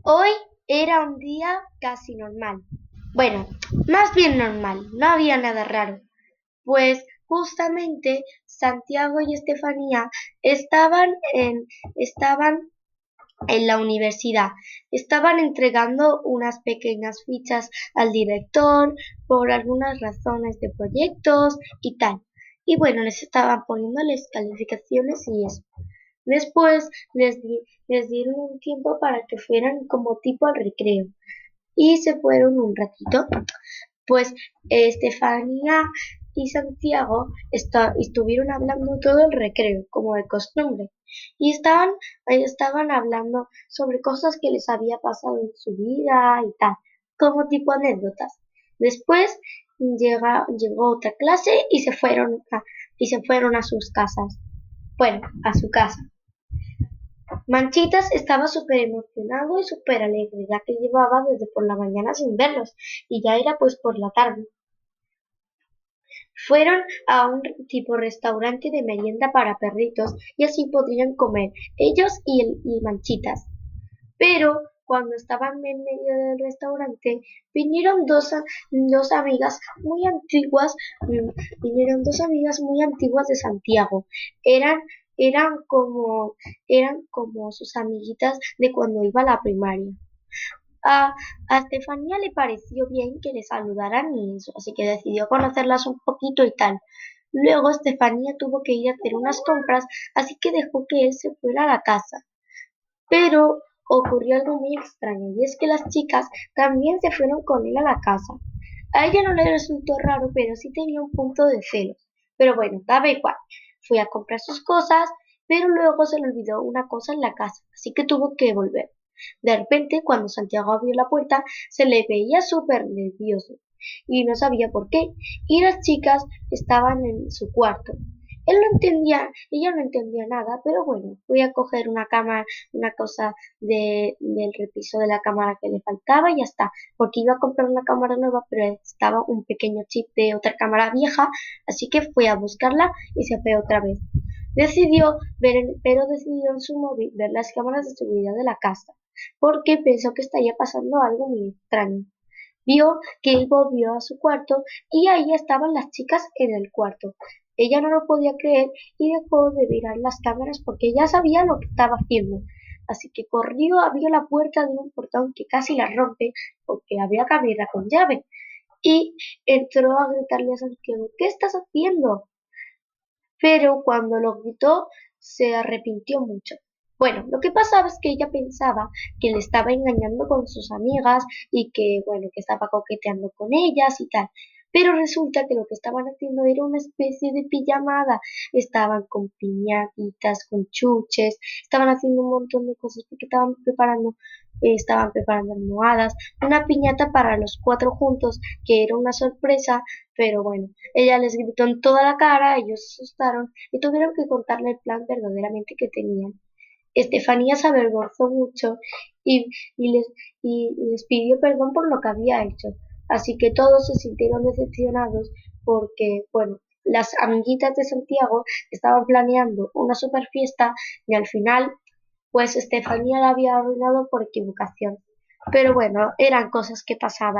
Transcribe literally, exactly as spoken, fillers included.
Hoy era un día casi normal. Bueno, más bien normal, no había nada raro, pues justamente Santiago y Estefanía estaban en, estaban en la universidad, estaban entregando unas pequeñas fichas al director por algunas razones de proyectos y tal. Y bueno, les estaban poniéndoles calificaciones y eso. Después les, di- les dieron un tiempo para que fueran como tipo al recreo y se fueron un ratito. Pues eh, Estefanía y Santiago esta- estuvieron hablando todo el recreo, como de costumbre, y estaban, ahí estaban hablando sobre cosas que les había pasado en su vida y tal, como tipo anécdotas. Después llega, llegó otra clase y se fueron a, y se fueron a sus casas. Bueno, a su casa. Manchitas estaba súper emocionado y súper alegre, ya que llevaba desde por la mañana sin verlos, y ya era pues por la tarde. Fueron a un tipo restaurante de merienda para perritos y así podrían comer ellos y, el, y Manchitas. Pero cuando estaban en medio del restaurante, vinieron dos, a- dos amigas muy antiguas, mm, vinieron dos amigas muy antiguas de Santiago. Eran, eran como, eran como sus amiguitas de cuando iba a la primaria. A, a Estefanía le pareció bien que le saludaran y eso, así que decidió conocerlas un poquito y tal. Luego Estefanía tuvo que ir a hacer unas compras, así que dejó que él se fuera a la casa. Pero ocurrió algo muy extraño, y es que las chicas también se fueron con él a la casa. A ella no le resultó raro, pero sí tenía un punto de celos. Pero bueno, daba igual. Fui a comprar sus cosas, pero luego se le olvidó una cosa en la casa, así que tuvo que volver. De repente, cuando Santiago abrió la puerta, se le veía súper nervioso y no sabía por qué. Y las chicas estaban en su cuarto. Él no entendía, ella no entendía nada, pero bueno, fui a coger una cámara, una cosa de, del repiso de la cámara que le faltaba y ya está, porque iba a comprar una cámara nueva, pero estaba un pequeño chip de otra cámara vieja, así que fui a buscarla y se fue otra vez. Decidió ver, el- pero decidió en su móvil ver las cámaras de seguridad de la casa, porque pensó que estaría pasando algo muy extraño. Vio que él volvió a su cuarto y ahí estaban las chicas en el cuarto. Ella no lo podía creer y dejó de mirar las cámaras porque ya sabía lo que estaba haciendo. Así que corrió, abrió la puerta de un portón que casi la rompe porque había que abrirla con llave. Y entró a gritarle a Santiago, ¿qué estás haciendo? Pero cuando lo gritó se arrepintió mucho. Bueno, lo que pasaba es que ella pensaba que le estaba engañando con sus amigas y que, bueno, que estaba coqueteando con ellas y tal. Pero resulta que lo que estaban haciendo era una especie de pijamada. Estaban con piñatitas, con chuches, estaban haciendo un montón de cosas porque estaban preparando, eh, estaban preparando almohadas, una piñata para los cuatro juntos, que era una sorpresa, pero bueno. Ella les gritó en toda la cara, ellos se asustaron y tuvieron que contarle el plan verdaderamente que tenían. Estefanía se avergonzó mucho y, y les, y les pidió perdón por lo que había hecho. Así que todos se sintieron decepcionados porque, bueno, las amiguitas de Santiago estaban planeando una super fiesta y al final, pues Estefanía la había arruinado por equivocación. Pero bueno, eran cosas que pasaban.